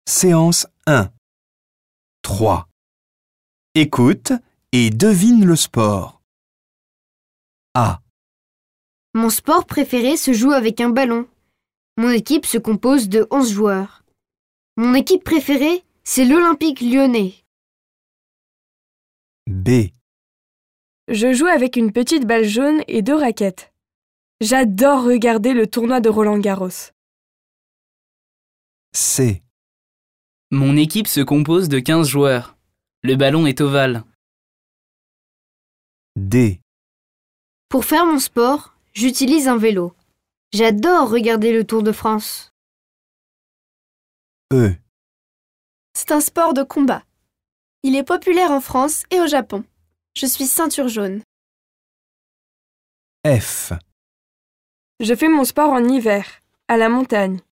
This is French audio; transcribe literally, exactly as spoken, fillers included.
Séance un. trois. Écoute et devine le sport. A. Mon sport préféré se joue avec un ballon. Mon équipe se compose de onze joueurs. Mon équipe préférée, c'est l'Olympique lyonnais. B. Je joue avec une petite balle jaune et deux raquettes. J'adore regarder le tournoi de Roland-Garros. C. Mon équipe se compose de quinze joueurs. Le ballon est ovale. D. Pour faire mon sport, j'utilise un vélo. J'adore regarder le Tour de France. E. C'est un sport de combat. Il est populaire en France et au Japon. Je suis ceinture jaune. F. Je fais mon sport en hiver, à la montagne.